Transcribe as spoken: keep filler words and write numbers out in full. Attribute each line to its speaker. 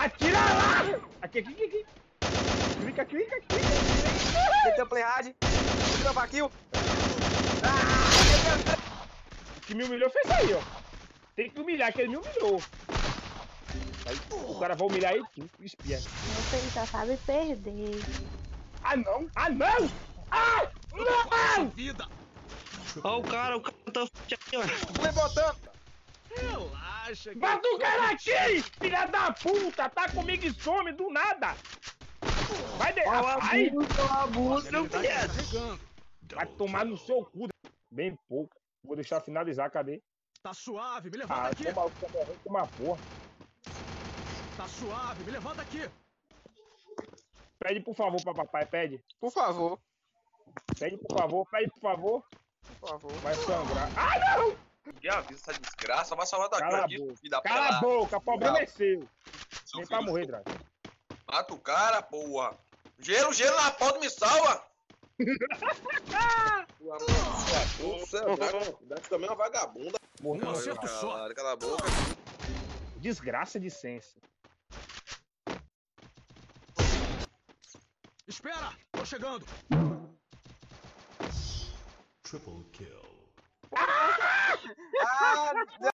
Speaker 1: Atira lá! Aqui, aqui, aqui, aqui. Clica, clica, clica.
Speaker 2: Meteu play hard. Meteu baquinho.
Speaker 1: O que me humilhou foi isso aí, ó. Tem que humilhar, que ele me humilhou. Aí, o cara vai humilhar ele, tu espia.
Speaker 3: Você só sabe perder.
Speaker 1: Ah, não! Ah, não! Ah, não!
Speaker 4: Vida.
Speaker 5: Ó o cara, o cara tá aqui, ó.
Speaker 2: Play botando.
Speaker 4: Relaxa, que
Speaker 1: Bata
Speaker 4: eu
Speaker 1: o cara
Speaker 4: sou
Speaker 1: aqui! Filha da puta! Tá comigo e some do nada! Vai de...
Speaker 5: Ó o
Speaker 1: Rapaz!
Speaker 5: abuso, ó o abuso, meu
Speaker 4: tá
Speaker 5: filho.
Speaker 4: carregando.
Speaker 1: Vai tomar no seu cu. Bem pouco. Vou deixar finalizar, cadê?
Speaker 4: Tá suave, me levanta
Speaker 1: Ah,
Speaker 4: aqui.
Speaker 1: o maluco tá morrendo com uma porra.
Speaker 4: Tá suave, me levanta aqui.
Speaker 1: Pede por favor pra papai, pede.
Speaker 2: Por favor.
Speaker 1: Pede por favor, pede por favor.
Speaker 2: Por favor.
Speaker 1: Vai sangrar. Ah, não!
Speaker 6: Que avisa essa desgraça, vai salvar daqui,
Speaker 1: Cala a
Speaker 6: aqui,
Speaker 1: boca.
Speaker 6: filho da
Speaker 1: Cala a
Speaker 6: puta.
Speaker 1: boca, o problema é seu.
Speaker 6: Seu
Speaker 1: Nem pra
Speaker 6: filho.
Speaker 1: morrer, Drago.
Speaker 6: Mata o cara, porra. Gelo, gelo na porta, me salva. Você é Drago também é uma vagabunda.
Speaker 1: Morreu.
Speaker 4: Não acerto só.
Speaker 6: Caralho, cala a boca.
Speaker 1: Desgraça de ciência.
Speaker 4: Espera, tô chegando.
Speaker 7: Triple kill.
Speaker 2: Ah,